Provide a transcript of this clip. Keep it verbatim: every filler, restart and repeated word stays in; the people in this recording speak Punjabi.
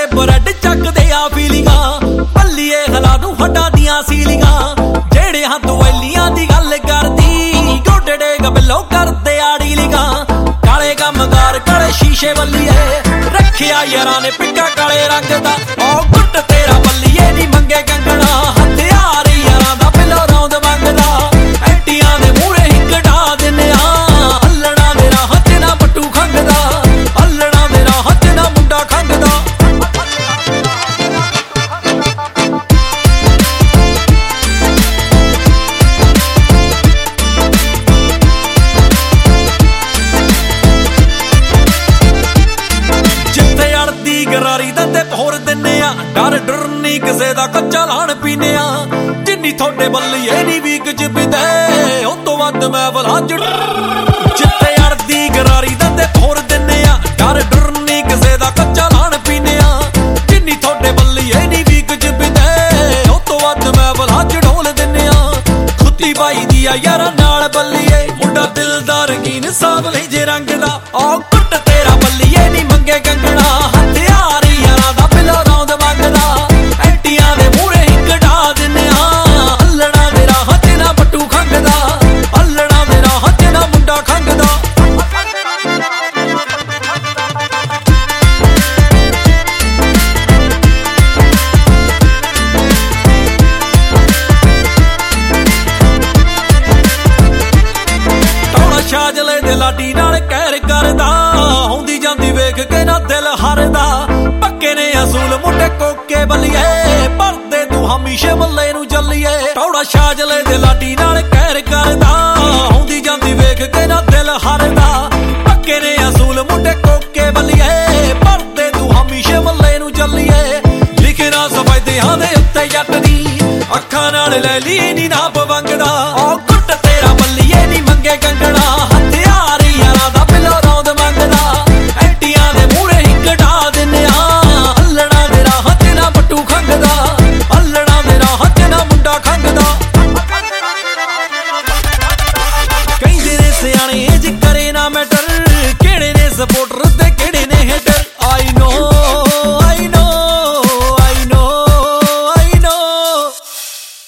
ਬਰੈਡ ਚੱਕਦੇ ਆ ਫੀਲਿੰਗਾਂ ਭੱਲੀਏ ਹਲਾ ਨੂੰ ਹੱਡਾਂ ਦੀਆਂ ਸੀਲਿੰਗਾਂ ਜਿਹੜੇ ਹੱਥ ਵੈਲੀਆਂ ਦੀ ਗੱਲ ਕਰਦੀ ਗੋਡੇ ਡੇਗ ਬਿੱਲੋ ਕਰਦੇ ਆ ਡੀਲਿੰਗਾਂ ਕਾਲੇ ਕੰਮਕਾਰ ਕਾਲੇ ਸ਼ੀਸ਼ੇ ਬੱਲੀਏ ਰੱਖਿਆ ਯਾਰਾਂ ਨੇ ਪਿੱਕਾ ਕਾਲੇ ਰੰਗ ਦਾ ਉਹ ਗੁੱਟ ਤੇਰਾ ਬੱਲੀਏ ਨੀ ਮੰਗੇ ਕੰਗਣਾ ਹਥਿਆਰ ਯਾਰਾਂ ਦਾ ਬਿੱਲੋ ਰੌਂਦ ਮੰਗਦਾ ਐਟੀਆਂ ਦੇ ਮੂਹਰੇ ਹੀ ਕਢਾ ਦਿੰਨੇ ਆ ਹੱਲਣਾ ਦੇ ਰਾਹ ਚ ਨਾ ਪੱਟੂ ਖੰਗਦਾ ਹੱਲਣਾ ਦੇ ਰਾਹ ਚ ਨਾ ਮੁੰਡਾ ਖੰਗਦਾ ਗਰਾਰੀ ਦਾ ਤੇ ਭੋਰ ਦਿੰਨੇ ਆ ਡਰ ਡਰ ਨੀ ਕਿਸੇ ਦਾ ਕੱਚਾ ਲਾਣ ਪੀਨੇ ਆ ਜਿੰਨੀ ਤੁਹਾਡੇ ਬੱਲੀਏ ਨੀ ਵੀਕ ਚ ਪਿੱਤੇ ਉਹ ਤੋਂ ਵੱਧ ਮੈਂ ਬਲਾ ਜੜ ਜਿੱਥੇ ਅੜਦੀ ਗਰਾਰੀ ਦਾ ਤੇ ਭੋਰ ਦਿੰਨੇ ਆ ਡਰ ਡਰ ਨੀ ਕਿਸੇ ਦਾ ਕੱਚਾ ਲਾਣ ਪੀਨੇ ਆ ਜਿੰਨੀ ਤੁਹਾਡੇ ਬੱਲੀਏ ਨੀ ਵੀਕ ਚ ਪਿੱਤੇ ਉਹ ਤੋਂ ਵੱਧ ਮੈਂ ਬਲਾ ਚੜੋਲ ਦਿੰਨੇ ਆ ਖੁੱਤੀ ਪਾਈ ਦੀ ਆ ਯਾਰਾਂ ਨਾਲ ਬੱਲੀਏ ਮੁੰਡਾ ਦਿਲ ਦਾ ਰੰਗੀਨ ਸਾਵਲੇ ਜੇ ਰੰਗ ਦਾ ਉਹ ਕੁੱਟ ਤੇਰਾ ਬੱਲੀਏ ਨੀ ਮੰਗੇ ਕੰਗਣਾ ਸ਼ਾਜਲੇ ਦੇ ਲਾਡੀ ਨਾਲ ਕਹਿਰ ਕਰਦਾ ਹੁੰਦੀ ਜਾਂਦੀ ਵੇਖ ਕੇ ਨਾ ਦਿਲ ਹਰਦਾ ਪੱਕੇ ਨੇ ਅਸੂਲ ਮੁੰਡੇ ਕੋਕੇ ਬੱਲੀਏ ਪਰਦੇ ਤੂੰ ਹਮੇਸ਼ਾ ਮੱਲੇ ਨੂੰ ਚੱਲੀਏ ਟੌੜਾ ਸ਼ਾਜਲੇ ਦੇ ਲਾਡੀ ਨਾਲ ਕਹਿਰ ਕਰਦਾ ਹੁੰਦੀ ਜਾਂਦੀ ਵੇਖ ਕੇ ਨਾ ਦਿਲ ਹਰਦਾ ਪੱਕੇ ਨੇ ਅਸੂਲ ਮੁੰਡੇ ਕੋਕੇ ਬੱਲੀਏ ਪਰਦੇ ਤੂੰ ਹਮੇਸ਼ਾ ਮੱਲੇ ਨੂੰ ਚੱਲੀਏ ਲਿਖਣਾ ਸਫੈਦਿਆਂ ਦੇ ਉੱਤੇ ਜੱਟ ਦੀ ਅੱਖਾਂ ਨਾਲ ਲੈ ਲਈ ਨੀ ਨਾਪ ਵੰਗਦਾ